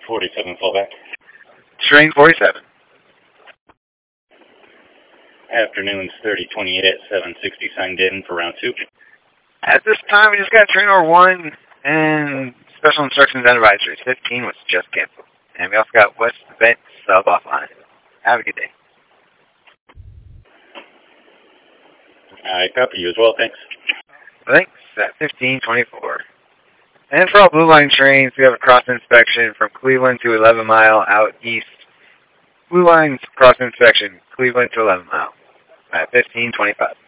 47 fallback. Train 47. Afternoons 3028 at 760 signed in for round 2. At this time, we just got train number 1 and special instructions and advisories. 15 was just canceled. And we also got West Bend sub offline. Have a good day. I copy you as well, thanks. Thanks, at 1524. And for all Blue Line trains, we have a cross inspection from Cleveland to 11 Mile out east. Blue Line's cross inspection, Cleveland to 11 Mile at 1525.